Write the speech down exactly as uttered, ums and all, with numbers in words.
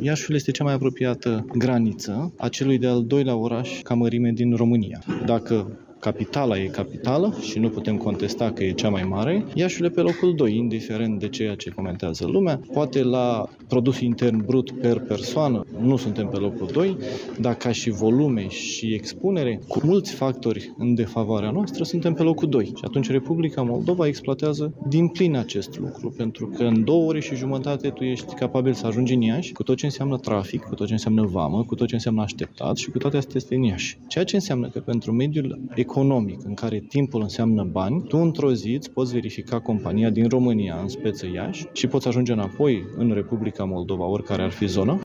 Iașiul este cea mai apropiată graniță a celui de-al doilea oraș ca mărime din România. Dacă capitala e capitală și nu putem contesta că e cea mai mare, Iașiul e pe locul doi, indiferent de ceea ce comentează lumea. Poate la produs intern brut per persoană nu suntem pe locul doi, dar ca și volume și expunere, cu mulți factori în defavoarea noastră, suntem pe locul doi. Și atunci Republica Moldova exploatează din plin acest lucru, pentru că în două ore și jumătate tu ești capabil să ajungi în Iași, cu tot ce înseamnă trafic, cu tot ce înseamnă vamă, cu tot ce înseamnă așteptat și cu toate astea este în Iași. Ceea ce înseamnă că pentru mediul economic, în care timpul înseamnă bani, tu într-o zi îți poți verifica compania din România, în speță Iași, și poți ajunge înapoi în Republica Moldova, oricare ar fi zona,